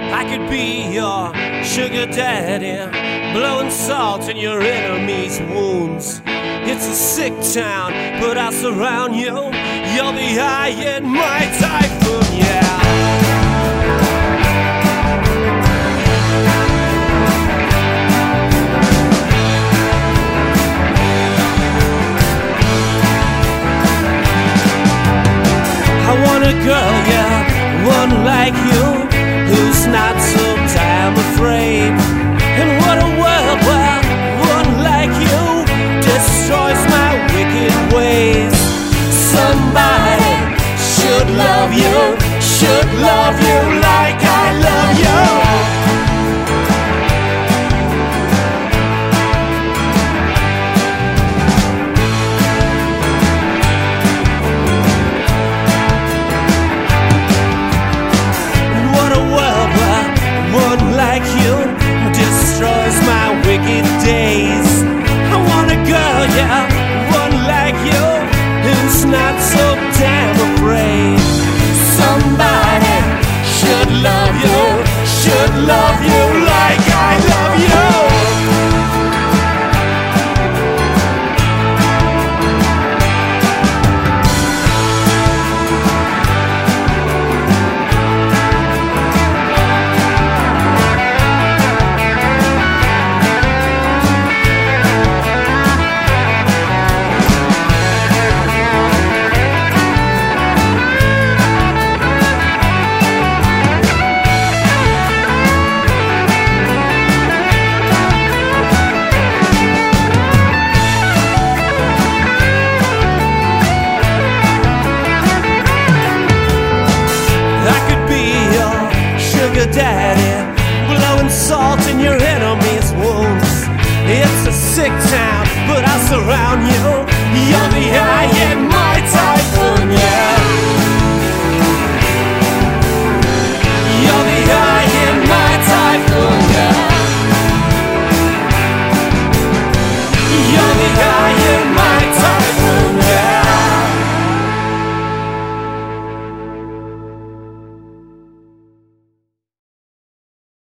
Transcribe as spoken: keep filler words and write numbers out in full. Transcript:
I could be your sugar daddy, blowing salt in your enemy's wounds. It's a sick town, but I'll surround you. You're the eye in my typhoon, yeah. I want a girl, yeah, one like you, who's not so damn afraid. And what a world where one like you destroys my wicked ways. Somebody should love you, should love you like I love you. Destroys my wicked days. I want a girl, yeah, one like you, who's not so damn afraid. Somebody should love you, should love you like I love you. Daddy, blowing salt in your enemy's wounds. It's a sick town, but I'll surround you. You're the